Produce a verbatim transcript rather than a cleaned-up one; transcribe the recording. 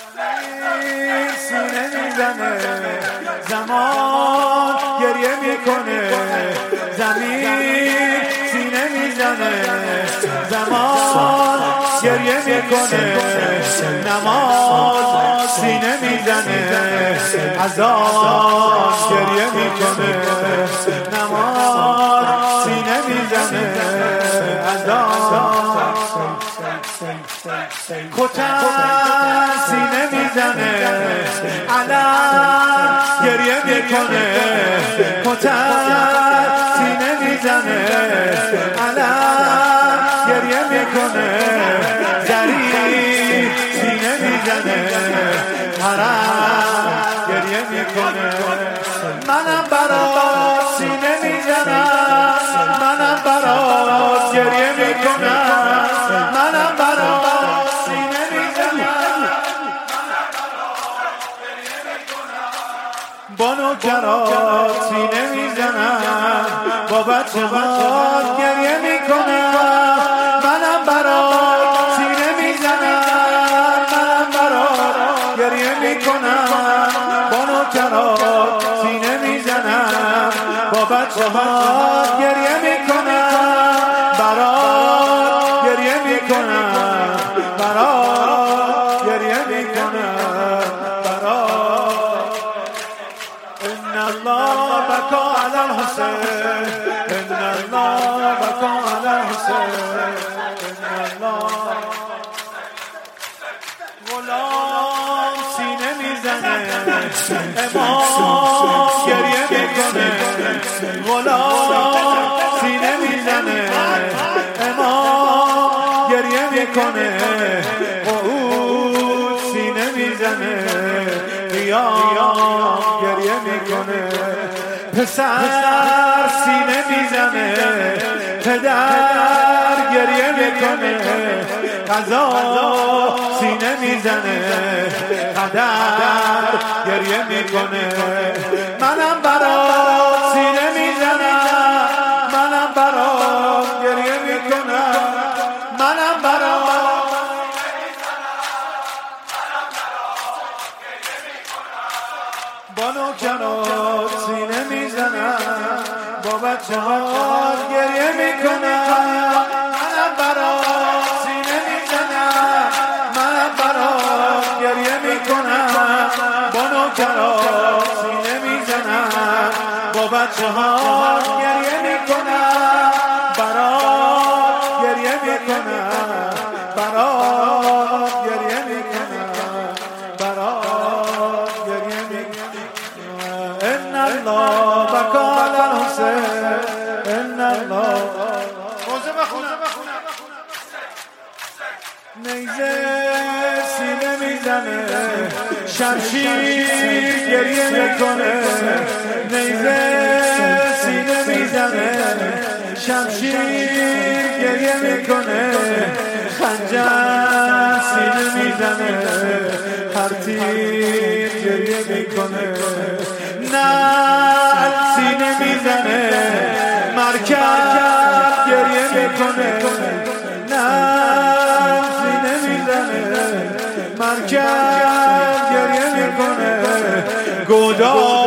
سینه میزنه زمان گریه میکنه زمین سینه میزنه زمان گریه میکنه نماز سینه میزنه اذان گریه میکنه نماز سینه میزنه اذان کتن سینه میزنه علم گریه میکنه کتن سینه میزنه علم گریه میکنه زری سینه میزنه حرم گریه میکنه منم برات سینه میزنم منم برات گریه میکنم منم برات سینه میزنم با نوکرات سینه میزنم با بچه هات گریه میکنم منم برات سینه میزنم منم برات گریه میکنم با نوکرات سینه میزنم با بچه هات گریه میکنم برات گریه میکنم برات گریه میکنم برات ان الله بکا علی الحسین ان الله بکا علی الحسین ان الله غلام سینه میزنه امام گریه میکنه غلام سینه میزنه امام گریه میکنه قعود سینه میزنه قیام گریه میکنه پسر سینه میزنه پدر گریه میکنه قضا سینه میزنه قدر گریه میکنه منم برات سینه میزنم منم برات گریه میکنم منم برات با نوکرات سینه میزنم با بچه ها گریه میکنم منم برات سینه میزنم منم برات گریه میکنم با نوکرات سینه میزنم با بچه ها گریه میکنم برات گریه میکنم برات گریه میکنم برات گریه میکنم ان الله بکا علی الحسین ان الله روزه بخونم نیزه سینه میزنه شمشیر گریه میکنه نیزه سینه میزنه شمشیر گریه میکنه خنجر سینه میزنه هر تیر گریه میکنه نعل سینه میزنه مرکب گریه میکنه نعل سینه میزنه مرکب گریه میکنه گودال